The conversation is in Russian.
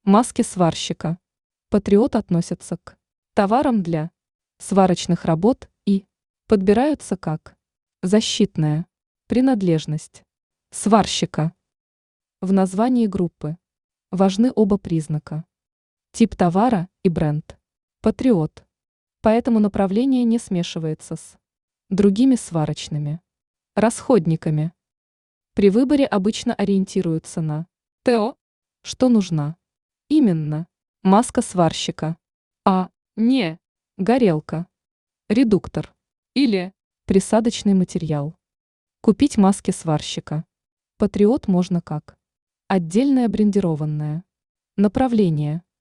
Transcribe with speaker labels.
Speaker 1: Маски сварщика. Патриот относится к товарам для сварочных работ и подбираются как защитная принадлежность сварщика. В названии группы важны оба признака. Тип товара и бренд. Патриот. Поэтому направление не смешивается с другими сварочными расходниками. При выборе обычно ориентируются на ТО, что нужна. Именно маска сварщика, а не горелка, редуктор или присадочный материал. Купить маски сварщика. Патриот можно как отдельное брендированное направление